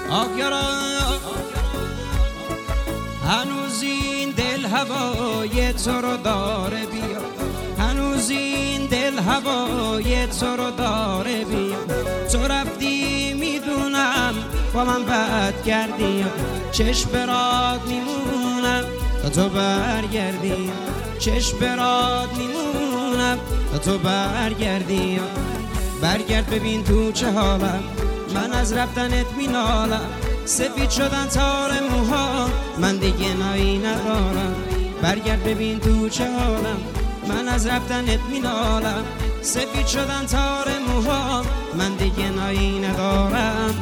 آخرا هنوز این دل هوای تو رو داره بیا، هنوز این دل هوای تو رو داره بیا. تو رفتی میدونم با من بد کردی، چشم برات میمونم تا تو برگردی، چشم برات میمونم تا تو برگردی. برگرد ببین تو چه حالم، من از رفتنت مینالم. سفید شدن تار موها، من دیگه نایی ندارم. برگرد ببین تو چه حالم، من از رفتنت مینالم. سفید شدن تار موها، من دیگه نایی ندارم.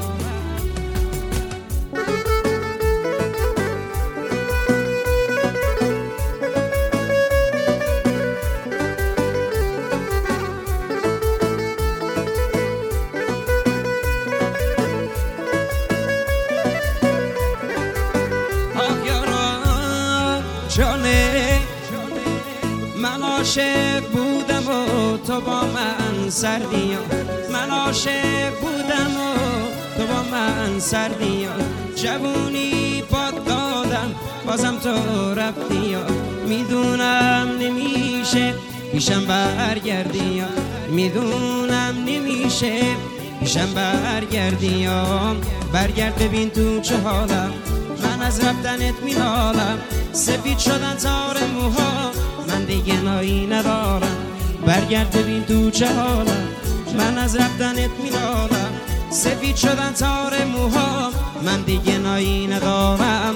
جانه من عاشق بودم و تو با من سردی، من عاشق بودم و تو با من سردی. جوونی پات دادم بازم تو رفتی، میدونم نمیشه پیشم برگردی، میدونم نمیشه پیشم برگردی. برگرد ببین تو چه حالم، من از رفتنت مینالم. سفید شدن تار موها، من دیگه نایی ندارم. برگرد ببین تو چه حالم، من از رفتنت مینالم. سفید شدن تار موها، من دیگه نایی ندارم.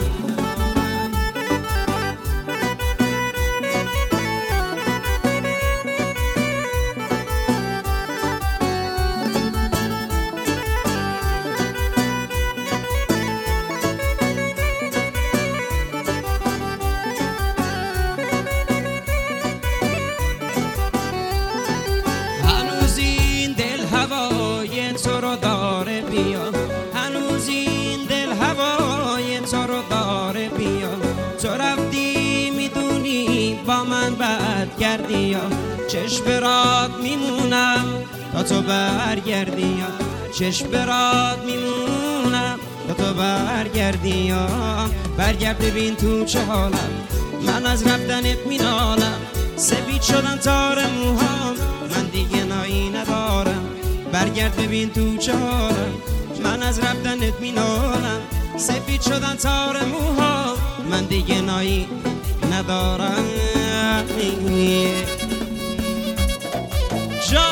تو رو داره بیا، هنوز این دل هوای تو رو داره بیا. تو رفتی میدونی با من بد کردی، چشم برات میمونم تا تو برگردی، چشم برات میمونم تا تو برگردی. برگرد ببین تو چه حالم، من از رفتنت مینالم. سفید شدن تار موهام، من دیگه نایی ندارم. برگرد ببین تو چه حالم، من از رفتنت مینالم. سفید شدن تار موها، من دیگه نایی ندارم. جا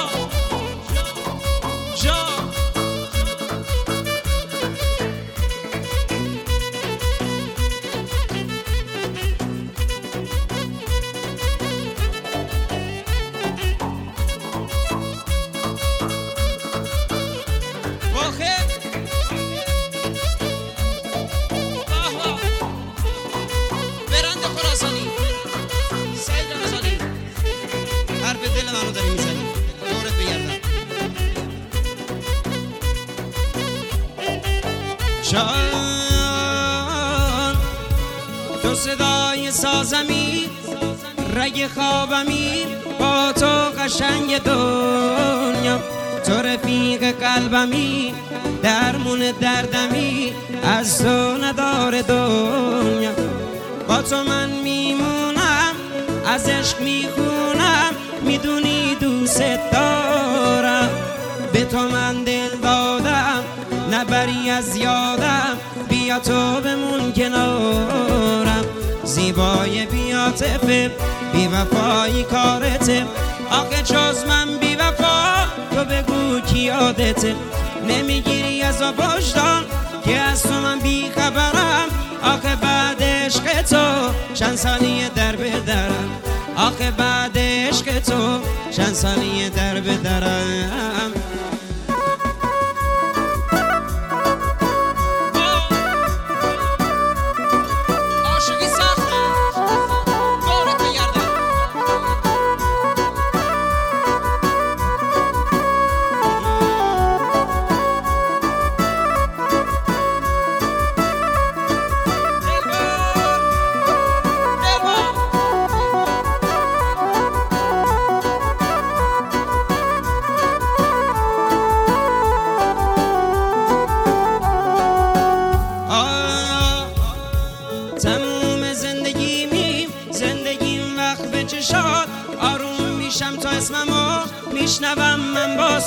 جا حرف دل منو داری میزنی، دورت بگردم. جان تو صدای سازمی، رگ خوابمی، با تو قشنگ دنیا. تو رفیق قلبمی، درمون دردمی، از تو نداره دنیا. با تو من میمونم، از عشق میخونم، میدونی دوست دارم. به تو من دل دادم، نبری از یادم. بیا تو بمون کنارم، زیبای بی‌عاطفه، بی وفایی کارته. آخه جز من بی وفا تو بگو کی یادته. نمیگیری از وجدان که از تو من بی خبرم. آخه بعد عشق تو چند سالیه در به درم، آخه بعد عشق تو چند سالیه در به درم.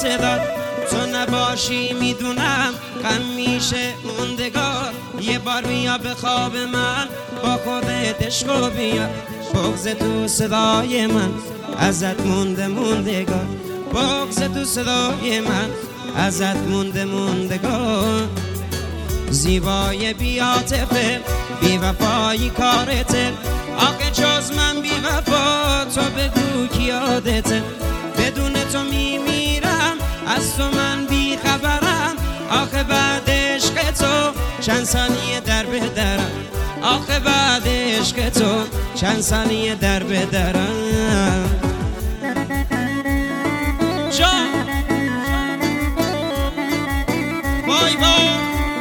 صدا تو نباشی میدونم غم میشه موندگار یه بار بیا به خواب من با خودت عشق و بیا بغض تو صدای من ازت مونده موندگار بغض تو صدای من ازت مونده موندگار زیبای بی عاطفه بی وفایی کارته آخه جز من بی وفا تو بگو کی یادته بدون تو میمیرم از تو من بی خبرم آخه بعد عشق تو چند ثانیه در بدرم آخه بعد عشق تو چند ثانیه در بدرم جان وای وای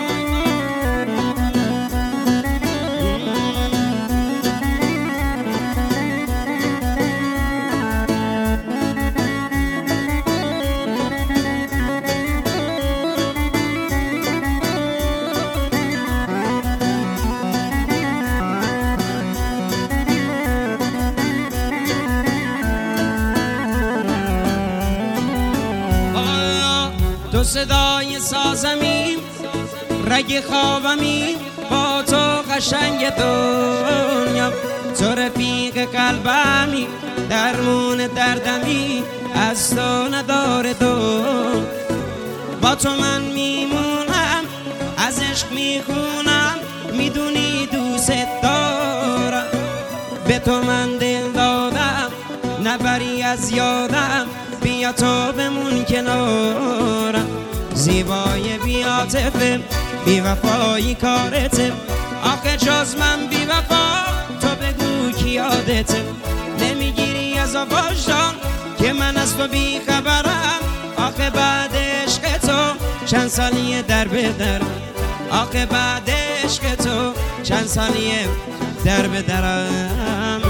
تو صدای سازمی رگ خوابمی با تو قشنگ دنیا تو رفیق قلبمی درمون دردمی از تو نداره دون با تو من میمونم از عشق میخونم میدونی دوست دارم به تو من دل دادم نبری از یادم بیا تو بمون کنارم زیبای بی عاطفه بی وفایی کارته آخه جز من بی وفا تو بگو کی یادته نمیگیری از آواشان که من از تو بی خبرم آخه بعد عشق تو چند ثانیه در بدرم آخه بعد عشق تو چند ثانیه در بدرم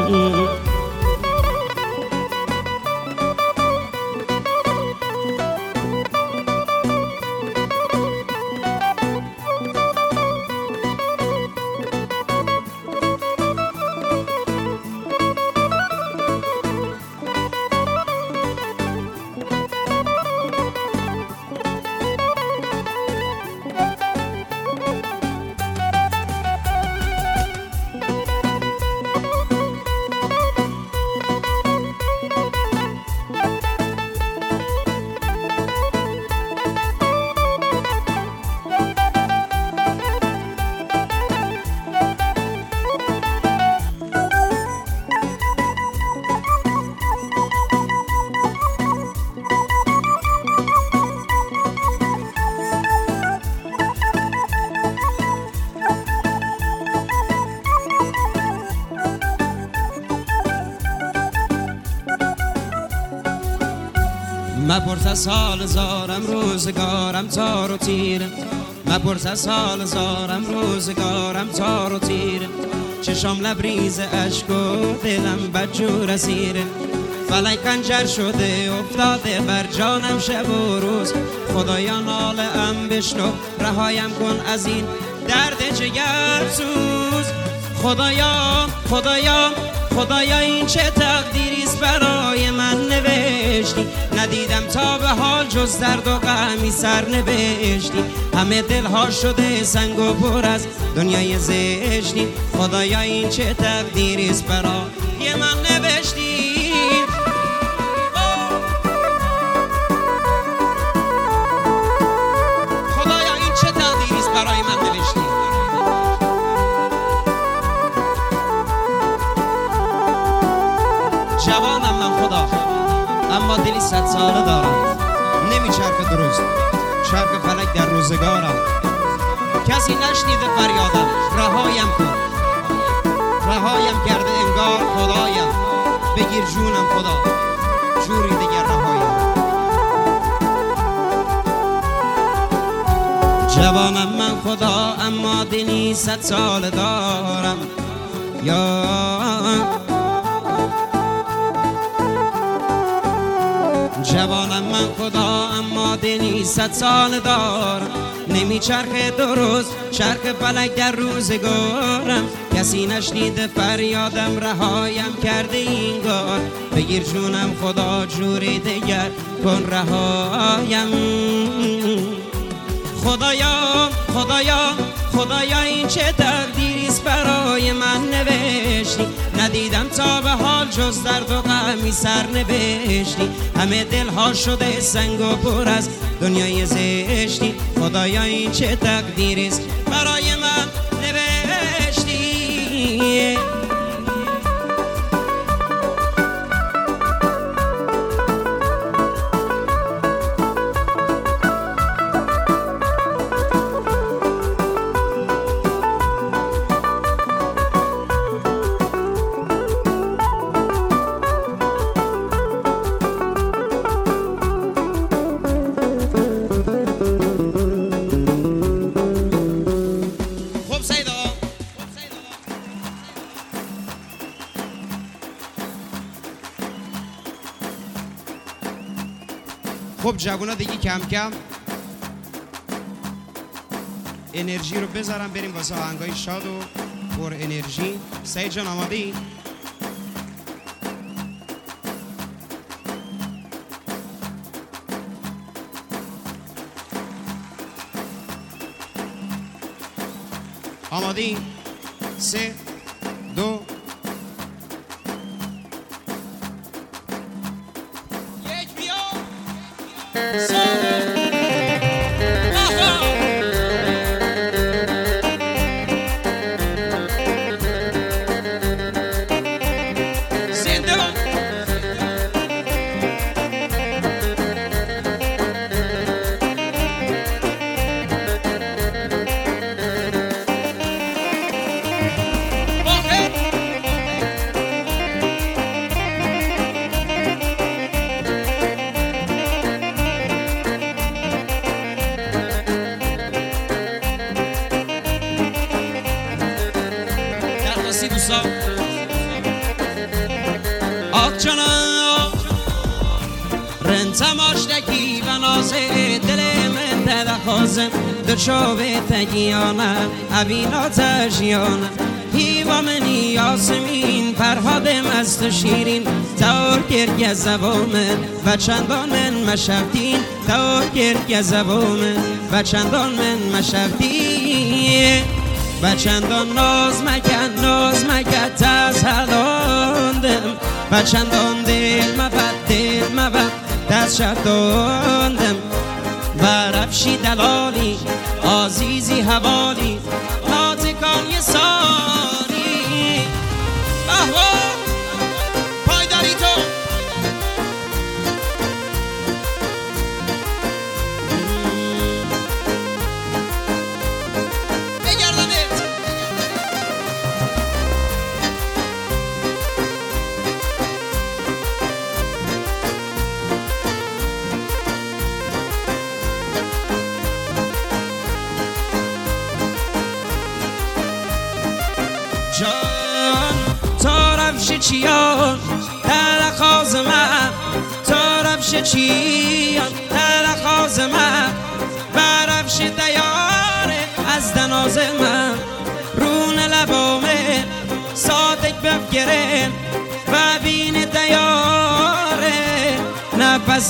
مپرس از حال زارم روزگارم تار و تیره مپرس از حال زارم روزگارم تار و تیره چشام لبریز اشک و دلم بدجور اسیره فلک خنجر شده افتاده بر جانم شب و روز خدایا ناله ام بشنو رهایم کن از این درد جگرسوز خدایا خدایا خدایا این چه تقدیریست برای من نوشتی ندیدم تا به حال جز درد و غمی سر نوشتی همه دلها شده سنگ و پر از دنیای زشتی خدایا این چه تقدیریست برای من نوشتی خدایا این چه تقدیریست برای من نوشتی جوانم من خدا اما دلی 100 ساله دارم نمیچرخه درست چرخ فلک در روزگارم کسی نشنیده فریادم رهایم کن رهایم کرده انگار خدایم بگیر جونم خدا جوری دیگر رهایم جوانم من خدا اما دلی 100 ساله دارم یا جوانم من خدا اما دلی 100 ساله دارم نمیچرخه درست چرخ فلک در روزگارم، کسی نشنیده فریادم رهایم کرده این گار. بگیر جونم خدا جوری دیگر کن رهایم. خدایا خدایا خدایا این چه تقدیریست برای من نوشتی، ندیدم تا به حال جز درد و غمی سر نوشتی. همه دلها شده سنگ و پر از دنیای زشتی، خدایا این چه تقدیریست برای من نوشتی. خب جوونا دیگه کم کم انرژی رو بذارم بریم واسه آهنگای شاد و پر انرژی. سعید جان آماده ای؟ آماده ای؟ 3 2 1 بیا. رنتم آشتکی و نازه دل من تدخوازم دچوبه تگیانم اوین آتشیانم هیوا منی یاسمین فرهادم از تو شیرین تاور گرگ زبامن و چندان من مشفتین تاور گرگ زبامن و چندان من مشفتین و چندان ناز مکن تز هلاندم و چندان دل مبد دست شداندم و رفشی دلالی عزیزی حوالی ناتکان یه ساری بهوا پایداری تو جان تا رفش چیان تلخاز من تا رفش چیان تلخاز من برفش دیاره از دناز من رون لبامه صادق بفگرم و بین دیاره نفس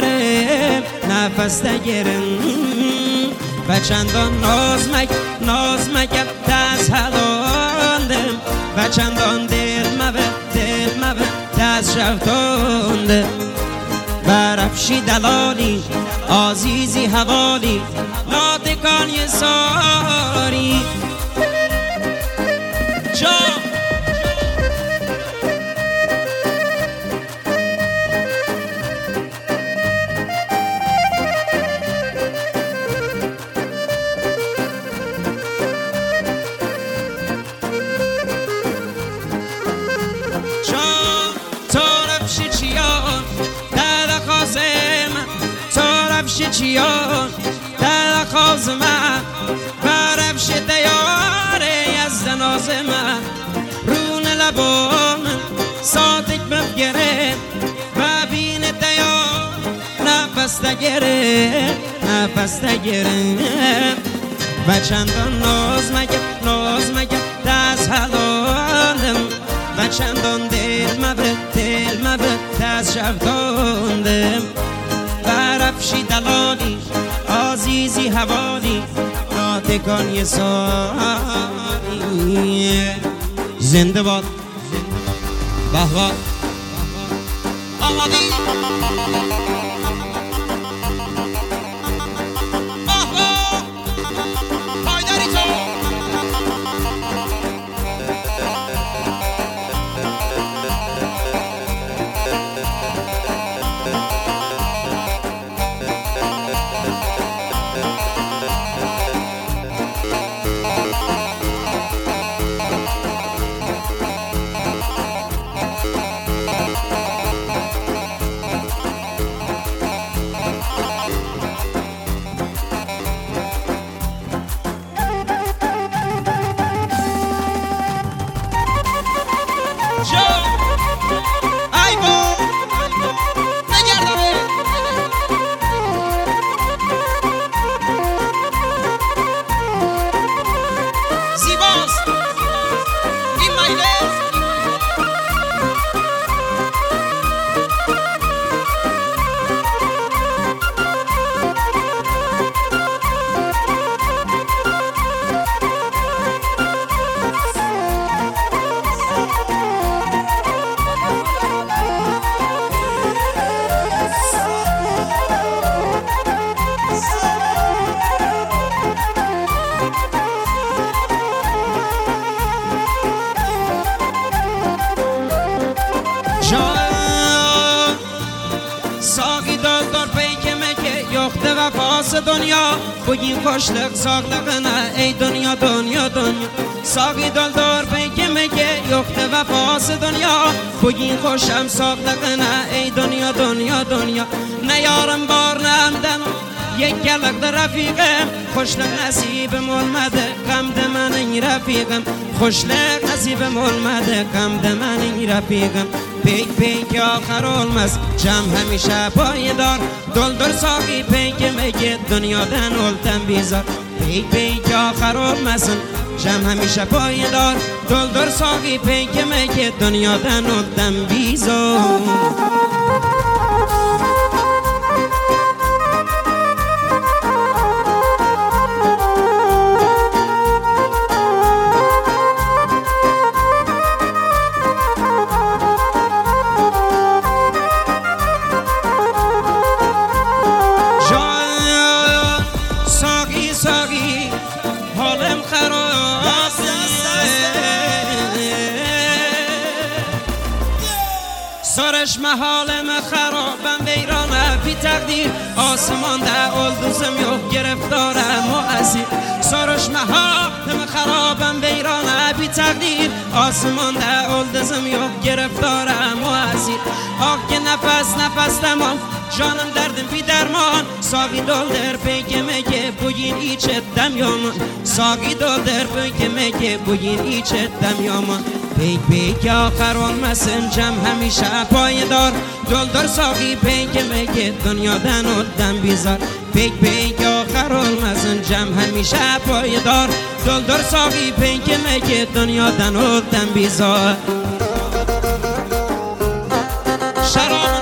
دگرم و چندان ناز مکم دست هلاندم و چندان دل مبه دست شفتاندم و رفشی دلالی عزیزی حوالی ناتکان یه ساری جان چیان تلخاز من برفش دیاره از دناز من رون لبام صادق بفگره و بین دیار نفس دگره نفس دگره و چندان ناز مگه دست حلالم و چندان دل مبه دست شفتاندم برفشی دلالی عزیزی حوالی ناتکان یه سالی زنده باد بهوا آمادی ساقی دار پیک مکه یخته و پاس دنیا بگین خوشلق ساقلقنه ای دنیا دنیا دنیا ساقی دار پیک مکه یخته و پاس دنیا بگین خوشم ساقلقنه ای دنیا دنیا دنیا نیارم بار نمدن یک گلق در رفیقم خوشلق نصیب مولمده قمد من این رفیقم خوشلق نصیب مولمده قمد من این رفیقم پیک آخر olmaz جمع همیشه پایدار دلدر ساقی پیک مگه دنیادن اولتن بیزار پیک آخر olmasın جمع همیشه پایدار دلدر ساقی پیک مگه دنیادن اولتن بیزار سرش محالم خرابم ویرانه بی تقدیر آسمان ده الدوزم yok گرفتارم و اسیر سرش محالم خرابم ویرانه بی تقدیر آسمان ده الدوزم yok گرفتارم و اسیر آه که نفس تمام جانم دردم بی درمان ساقی دلدر پیک مگه bugün hiç ettem yaman ساقی دلدر پیک مگه bugün hiç ettem yaman پیک آخر olmasın cem همیشه پایدار دلدر ساقی پیک مگه دنیادن اولتن بیزار پیک آخر olmasın cem همیشه پایدار دلدر ساقی پیک مگه دنیادن اولتن بیزار شراب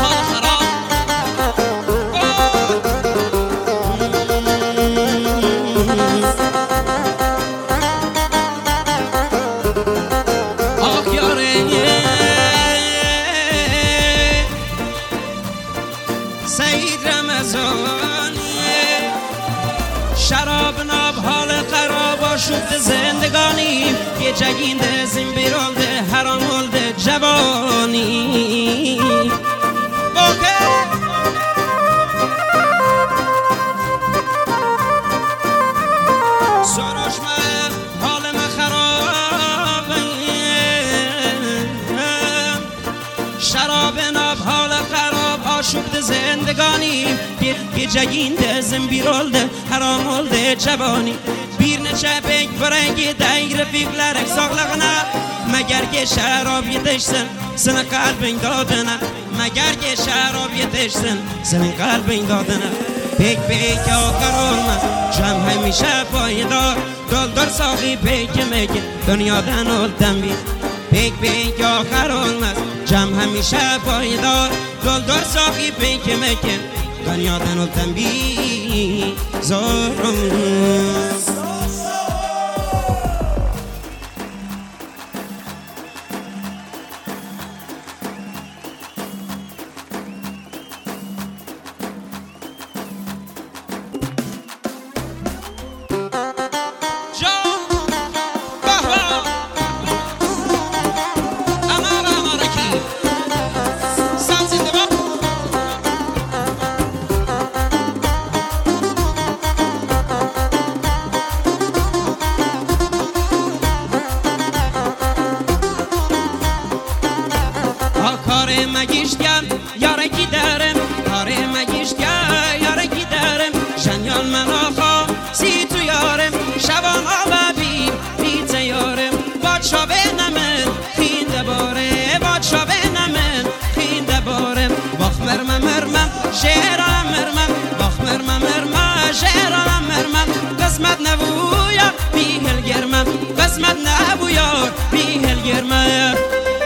سعید رمضانی شراب ناب حال خراب شد زندگانی یه جگینده زنبیر olده حرام olده جوانی سروش من حالم خراب شراب ناب حال خراب آشفت زندگانی bir جگینده زنبیر oldu haram oldu cevani bir neçe pek frengi dey rəfiqlərək sağlığına məgər ki şərab yetişsin sənə qalbin dadına اگر که شرابی تشتن سن قلب این دادنه پیک پیک آخر olmaz جمع همیشه پایدار دلدار ساقی پیک میگه دنیادن olدم بی پیک پیک آخر olmaz جمع همیشه پایدار دلدار ساقی پیک میگه دنیادن olدم بی زارم مگیشتم یارکی دارم کاره مگیشتم یارکی دارم شنیان من آخا سی تو یارم شبان آبی بیت یارم بادشا بینمن خینده باره بادشا بینمن خینده بارم باخ مرمم مرمم شعرم مرمم باخ مرمم مرمم شعرم مرمم قسمت نبویا بیهل گرمم قسمت نبویا بیهل گرمم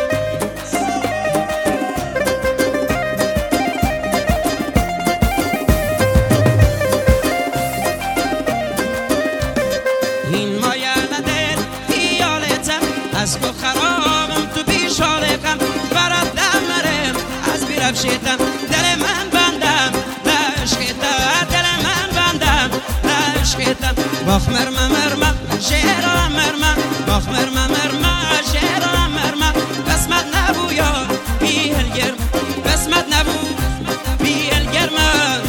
از تو خرابم تو بیشارقم برات دمرم از بیرفشیتم دل من بندم لشکیتم دل من بندم لشکیتم باخ مرمم مرمم شعرم مرمم باخ مرمم مرمم شعرم مرمم قسمت نبویا بیهل گرم قسمت نبو بیهل گرمم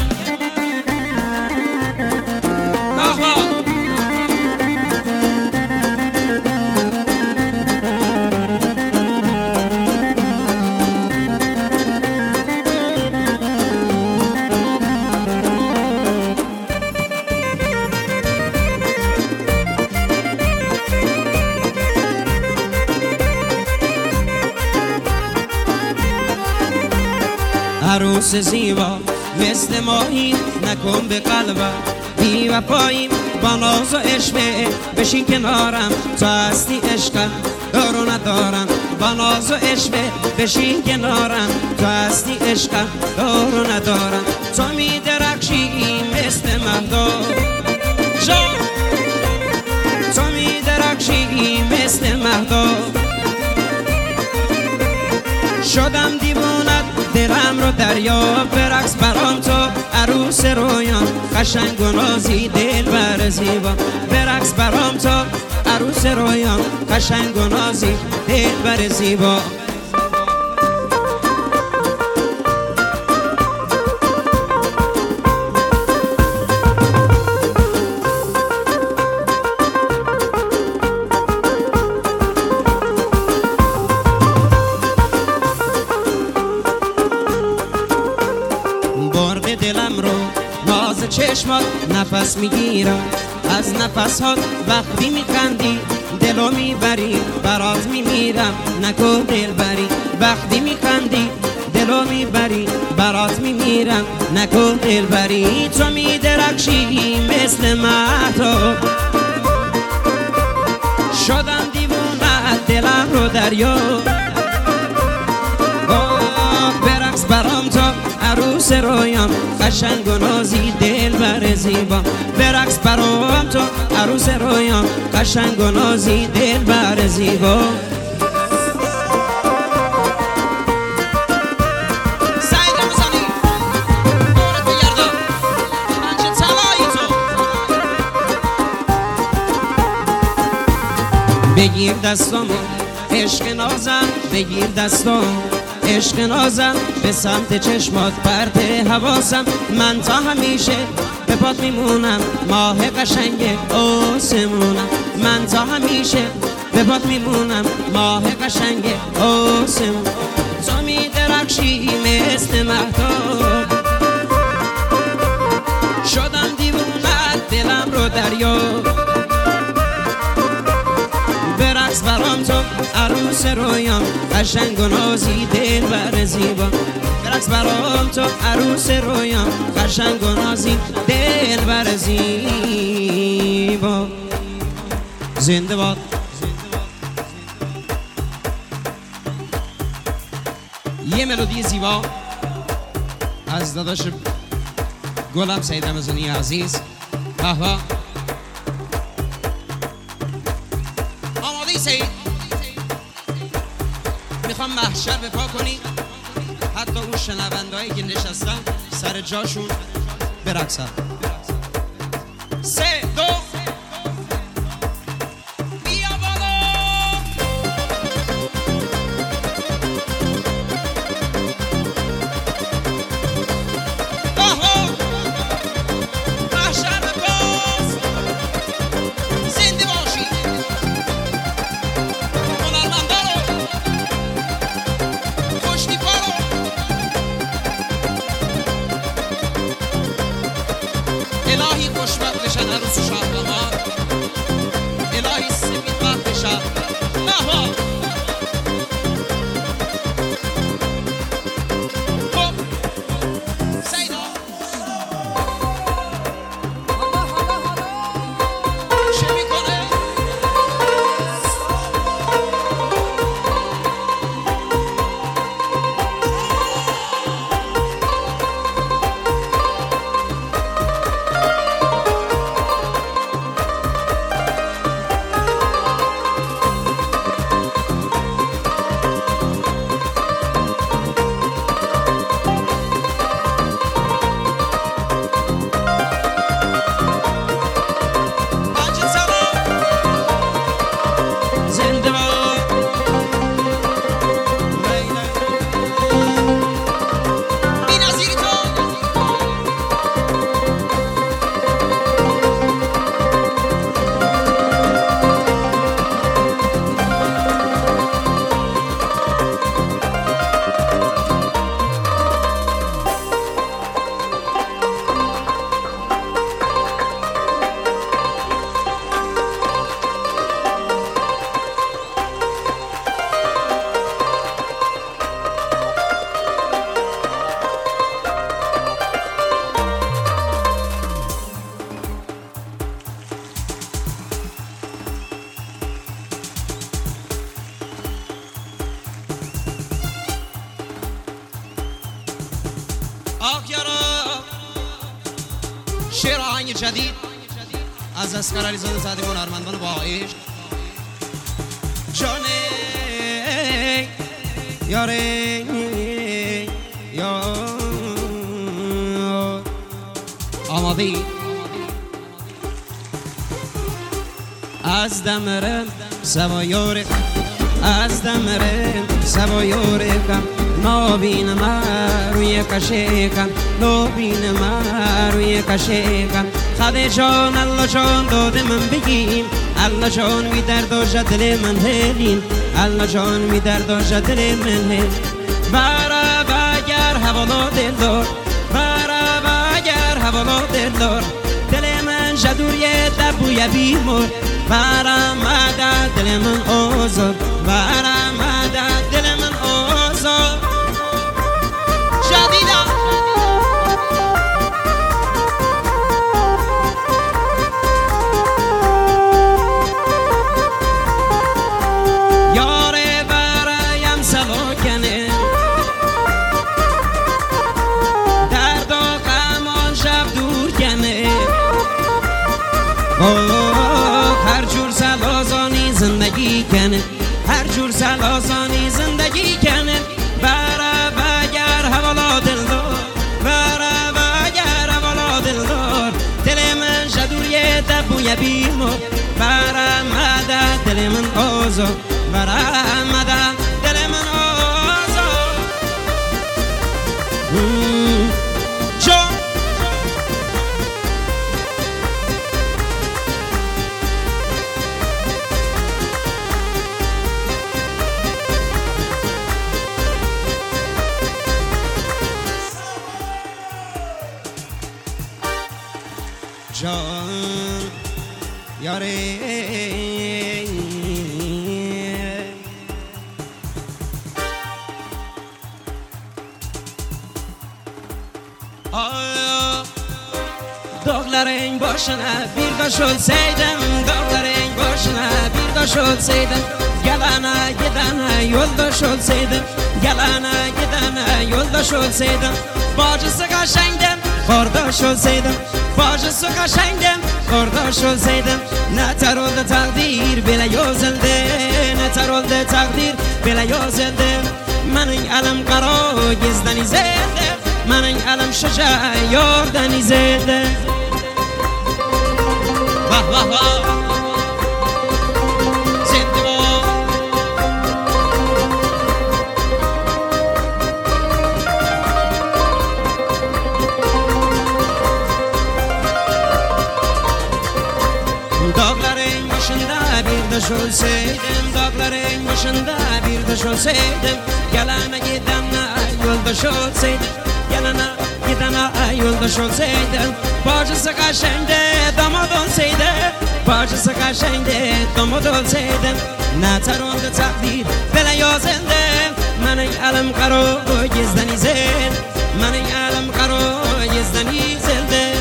عروس زیبا مثل ماهی نکن به قلبم بی وفاییم با ناز و عشقه بشین کنارم تو هستی عشقم دارو ندارم با ناز و عشقه بشین کنارم تو هستی عشقم دارو ندارم تو می درخشی مثل مهداب جان تو می درخشی مثل مهداب شدم دیوونت دلم رو دریا برقص برام تو عروس رویان قشنگ و نازی دل بر زیبا برقص برام تو عروس رویان قشنگ و نازی دل بر زیبا دلم رو ناز چشمات نفس میگیرم از نفس هات وقتی میخندی دلو میبری برات میمیرم نکو دل بری وقتی میخندی دلو میبری برات میمیرم نکو دل بری تو میدرخشی مثل مهتاب شدم دیوونه دلم رو دریا برقص برام تو عروس رویان قشنگ و نازی دل بر زیبا برقص برام تو عروس رویان قشنگ و نازی دل بر زیبا بگیر دستامو عشق نازم بگیر دستامو عشق نازم به سمت چشمات پرت حواسم من تا همیشه به پات میمونم ماه قشنگ آسمونم من تا همیشه به پات میمونم ماه قشنگ آسمون تو میدرخشی مثل مهتاب شدم دیوونه دلم رو دریا برقص برام تو عروس رویان قشنگ و نازی دل بر زیبا عکس برام تو عروس رویام قشنگ و نازی دلبر زیبا زنده باد. یه ملودی زیبا از داداش گلم سید رمضانی عزیز. به به آماده ای سید؟ میخوام محشر به پا کنی، حتی اون شنوندهایی که نشستن سر جاشون برقصن. 3 2 بیا بالا. آها محشر به پاس زنده باشی. هنرمندا رو خوشتیپا رو الهی خوشبخت بشن عروس و شاهنامه، الهی سفید بخت بشن. آها خب سیدا چه میکنه؟ آخ یارا شعر آهنگ جدید از اسقر علیزاده سعدی هنرمندان با عشق. جانه یاره یار آماده ای؟ از دمرم سوایاره از دمرم سوایاره کم نابین ما روی کشیکم نابین ما روی کشیکم خدا جان الله جان داده من بگیم الله جان می درد و دل من هلین الله جان می درد و دل من هل برا بگر حوالا دل دار برا بگر حوالا دل دار دل من جدوری دبوی بیمور برا مدد دل من آزار برا مدد دل من آزار جدیدم یاره برایم سلاکنه درد و غمان شب دور کنه هر جور سلازانی زندگی کنه هر جور سلازانی زندگی کنه برا بگر حوالا دل دار برا بگر حوالا دل دار دل من جدوری دبوی بیمو برا مدد دل من آزار برا مدد دل من آزار جان جان یاره Dağların başına bir taş olsaydım, dağların başına bir taş olsaydım, gelana gidene yoldaş olsaydım, gelana gidene yoldaş olsaydım, bacısı kaşengden kardeş olsaydım, bacısı kaşengden kardeş olsaydım. Neter oldu takdir bile yazıldı, neter oldu takdir bile yazıldı. Menin elim kara gizden izledi, menin elim şuca yordan izledi. Vah vah vah Zindi vah. Dağların başında bir taş olsaydım, dağların başında bir taş olsaydım, gelene gidene yoldaş olsaydım, gelene gidene yoldaş olsaydım, bacısı kaşende damat olsaydı, bacısı kaşende damat olsaydım. Neter oldu takdir bile yazıldı, menin elim kara gizden izledi, menin elim kara gizden izledi.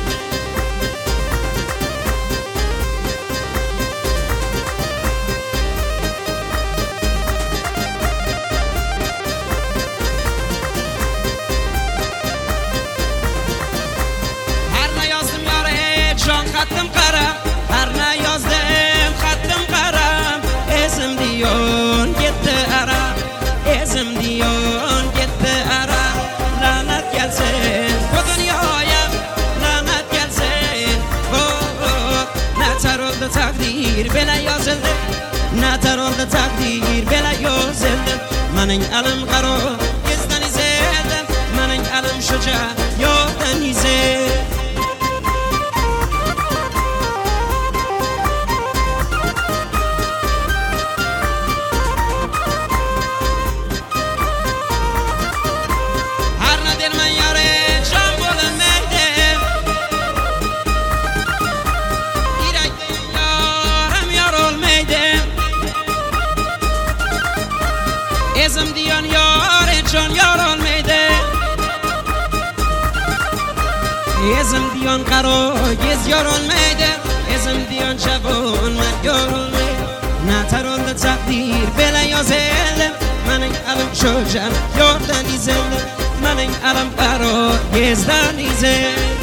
Xattım qara, her ne yazdım xattım qara, ezim diyon gitti ara, ezim diyon gitti ara. Lanet gelsin bu dünyaya, lanet gelsin bu. Neter oldu takdir bile yazıldı, neter oldu takdir bile yazıldı. Menin elim kara gizden izledi, menin elim şuca yoktan izledi. Ezim diyan yar can yar olmaydı, ezim diyan karo gez yar olmaydı, ezim diyan çabun men yar olmaydı. Neter oldu takdir bile yazıldı, menin elim şu can yordan izledi, menin elim karo gezden izledi.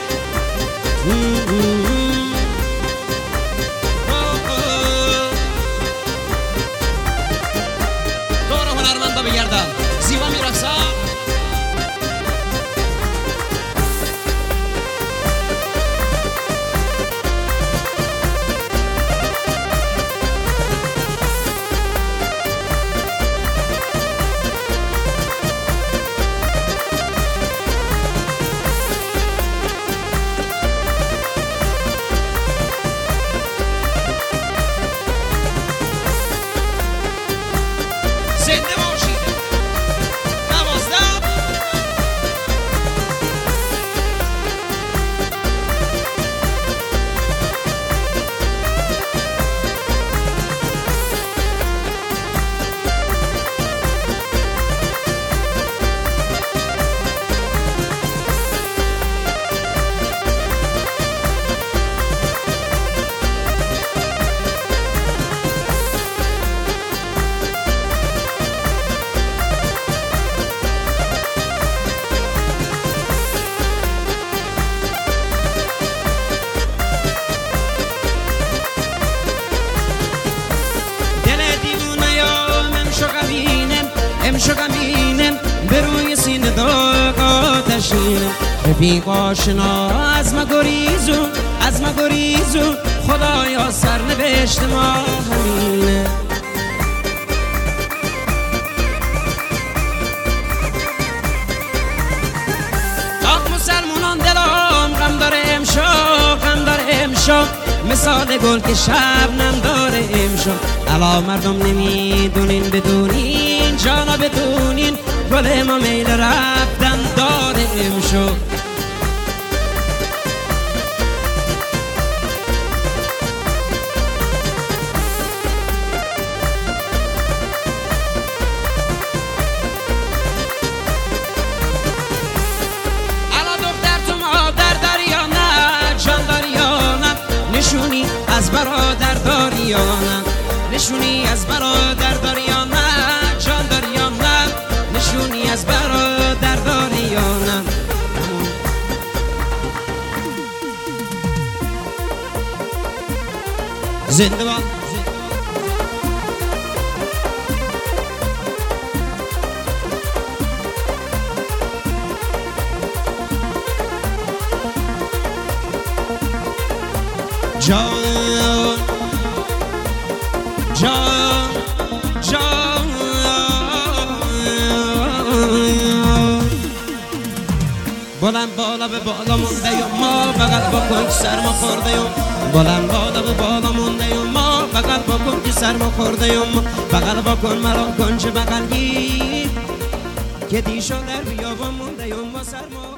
Armanda bir yerden Ziva Miraksa. امشو غمینم بروی سینه داغ آتشینم رفیق آشنا از ما گریزون خدایا سرنوشت ما همینه. آخ مسلمانان دلم غم داره امشو مثال گل که شبنم داره امشو. الا مردم نمیدونین بدونین جانا بدونین گل ما میل رفتن داره امشو. از برادر داری یا نه؟ نشونی از برادر داری یا نه؟ جان داری یا نه؟ نشونی از برادر داری یا نه؟ زنده باد جان جان جان بلند بالا به بالا مونده یم ما بغل بکن که سرما خورده یم بلند بالا به بالا مونده یم ما بغل بکن که سرما خورده یم بغل بکن مرا کن چه بغل گیر که دیشو در بیابان مونده یم ما سرما